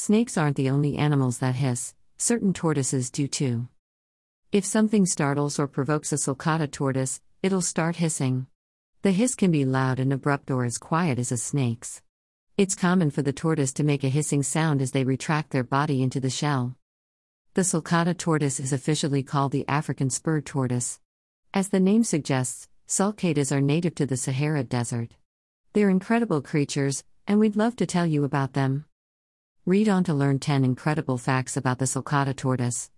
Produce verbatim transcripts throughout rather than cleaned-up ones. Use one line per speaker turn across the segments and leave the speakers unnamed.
Snakes aren't the only animals that hiss, certain tortoises do too. If something startles or provokes a sulcata tortoise, it'll start hissing. The hiss can be loud and abrupt or as quiet as a snake's. It's common for the tortoise to make a hissing sound as they retract their body into the shell. The sulcata tortoise is officially called the African spur tortoise. As the name suggests, sulcatas are native to the Sahara Desert. They're incredible creatures, and we'd love to tell you about them. Read on to learn ten incredible facts about the sulcata tortoise.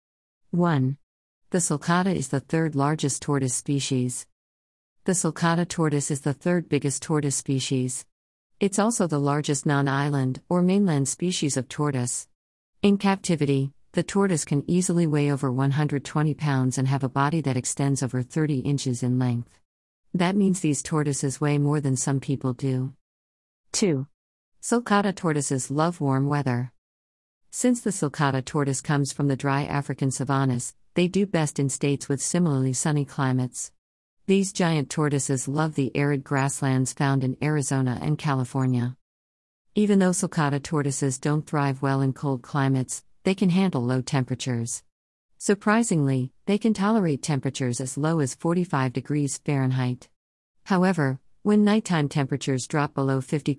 one. The sulcata is the third largest tortoise species. The sulcata tortoise is the third biggest tortoise species. It's also the largest non-island or mainland species of tortoise. In captivity, the tortoise can easily weigh over one hundred twenty pounds and have a body that extends over thirty inches in length. That means these tortoises weigh more than some people do. two. Sulcata tortoises love warm weather. Since the sulcata tortoise comes from the dry African savannas, they do best in states with similarly sunny climates. These giant tortoises love the arid grasslands found in Arizona and California. Even though sulcata tortoises don't thrive well in cold climates, they can handle low temperatures. Surprisingly, they can tolerate temperatures as low as forty-five degrees Fahrenheit. However, when nighttime temperatures drop below fifty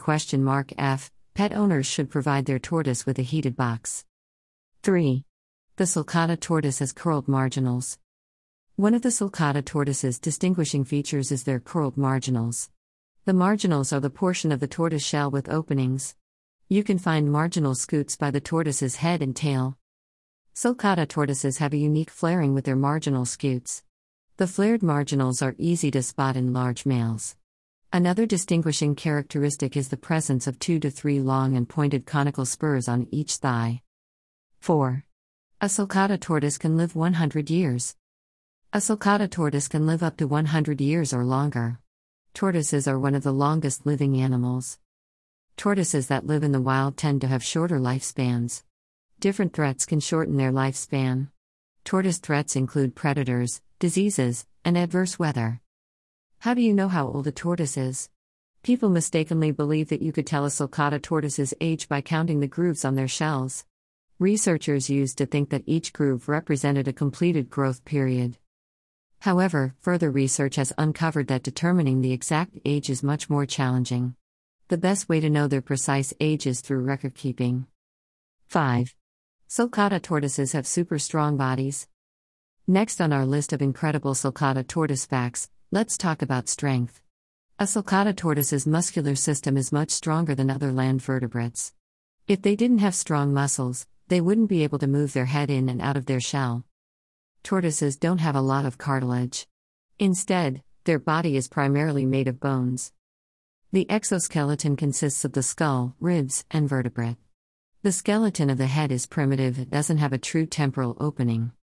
F, pet owners should provide their tortoise with a heated box. three. The sulcata tortoise has curled marginals. One of the sulcata tortoise's distinguishing features is their curled marginals. The marginals are the portion of the tortoise shell with openings. You can find marginal scutes by the tortoise's head and tail. Sulcata tortoises have a unique flaring with their marginal scutes. The flared marginals are easy to spot in large males. Another distinguishing characteristic is the presence of two to three long and pointed conical spurs on each thigh. four. A sulcata tortoise can live one hundred years. A sulcata tortoise can live up to one hundred years or longer. Tortoises are one of the longest living animals. Tortoises that live in the wild tend to have shorter lifespans. Different threats can shorten their lifespan. Tortoise threats include predators, diseases, and adverse weather. How do you know how old a tortoise is? People mistakenly believe that you could tell a sulcata tortoise's age by counting the grooves on their shells. Researchers used to think that each groove represented a completed growth period. However, further research has uncovered that determining the exact age is much more challenging. The best way to know their precise age is through record keeping. five. Sulcata tortoises have super strong bodies. Next on our list of incredible sulcata tortoise facts, let's talk about strength. A sulcata tortoise's muscular system is much stronger than other land vertebrates. If they didn't have strong muscles, they wouldn't be able to move their head in and out of their shell. Tortoises don't have a lot of cartilage. Instead, their body is primarily made of bones. The exoskeleton consists of the skull, ribs, and vertebrae. The skeleton of the head is primitive, it doesn't have a true temporal opening.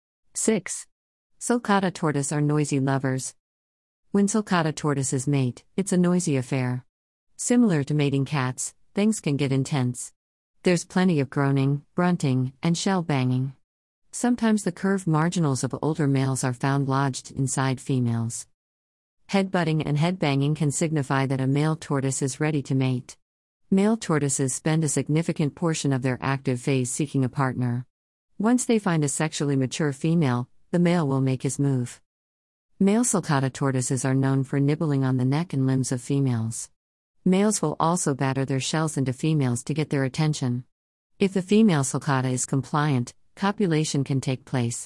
six. Sulcata tortoise are noisy lovers. When sulcata tortoises mate, it's a noisy affair. Similar to mating cats, things can get intense. There's plenty of groaning, grunting, and shell banging. Sometimes the curved marginals of older males are found lodged inside females. Headbutting and headbanging can signify that a male tortoise is ready to mate. Male tortoises spend a significant portion of their active phase seeking a partner. Once they find a sexually mature female, the male will make his move. Male sulcata tortoises are known for nibbling on the neck and limbs of females. Males will also batter their shells into females to get their attention. If the female sulcata is compliant, copulation can take place.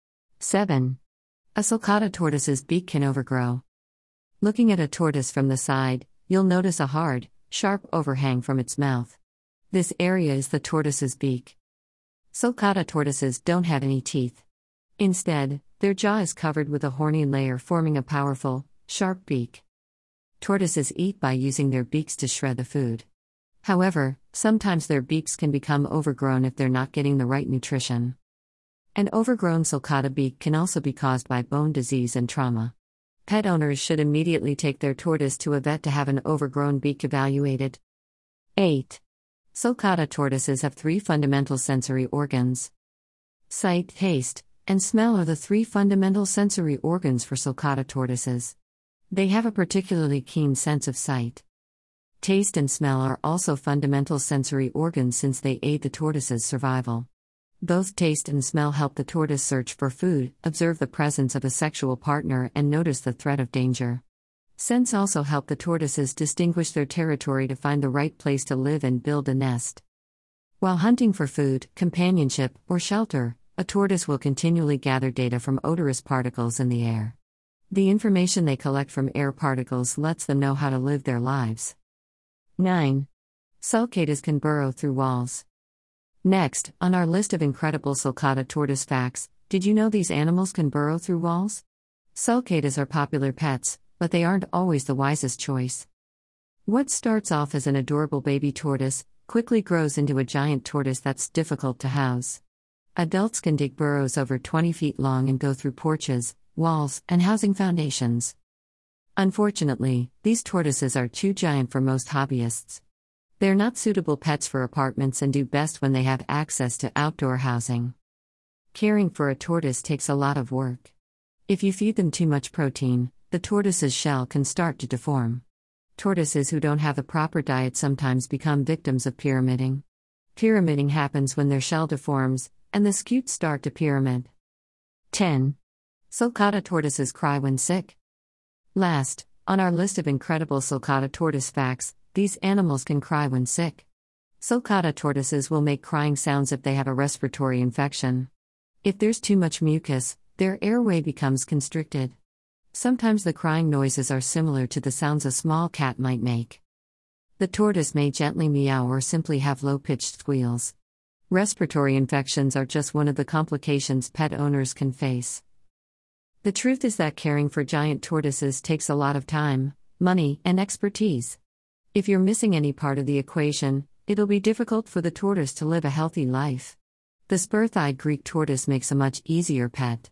seven. A sulcata tortoise's beak can overgrow. Looking at a tortoise from the side, you'll notice a hard, sharp overhang from its mouth. This area is the tortoise's beak. Sulcata tortoises don't have any teeth. Instead, their jaw is covered with a horny layer forming a powerful, sharp beak. Tortoises eat by using their beaks to shred the food. However, sometimes their beaks can become overgrown if they're not getting the right nutrition. An overgrown sulcata beak can also be caused by bone disease and trauma. Pet owners should immediately take their tortoise to a vet to have an overgrown beak evaluated. eight. Sulcata tortoises have three fundamental sensory organs. Sight, taste, and smell are the three fundamental sensory organs for sulcata tortoises. They have a particularly keen sense of sight. Taste and smell are also fundamental sensory organs since they aid the tortoise's survival. Both taste and smell help the tortoise search for food, observe the presence of a sexual partner, and notice the threat of danger. Scents also help the tortoises distinguish their territory to find the right place to live and build a nest. While hunting for food, companionship, or shelter, a tortoise will continually gather data from odorous particles in the air. The information they collect from air particles lets them know how to live their lives. nine. Sulcatas can burrow through walls. Next, on our list of incredible sulcata tortoise facts, did you know these animals can burrow through walls? Sulcatas are popular pets, but they aren't always the wisest choice. What starts off as an adorable baby tortoise quickly grows into a giant tortoise that's difficult to house. Adults can dig burrows over twenty feet long and go through porches, walls, and housing foundations. Unfortunately, these tortoises are too giant for most hobbyists. They're not suitable pets for apartments and do best when they have access to outdoor housing. Caring for a tortoise takes a lot of work. If you feed them too much protein, the tortoise's shell can start to deform. Tortoises who don't have the proper diet sometimes become victims of pyramiding. Pyramiding happens when their shell deforms, and the scutes start to pyramid. ten. Sulcata tortoises cry when sick. Last, on our list of incredible sulcata tortoise facts, these animals can cry when sick. Sulcata tortoises will make crying sounds if they have a respiratory infection. If there's too much mucus, their airway becomes constricted. Sometimes the crying noises are similar to the sounds a small cat might make. The tortoise may gently meow or simply have low-pitched squeals. Respiratory infections are just one of the complications pet owners can face. The truth is that caring for giant tortoises takes a lot of time, money, and expertise. If you're missing any part of the equation, it'll be difficult for the tortoise to live a healthy life. The spur-thighed Greek tortoise makes a much easier pet.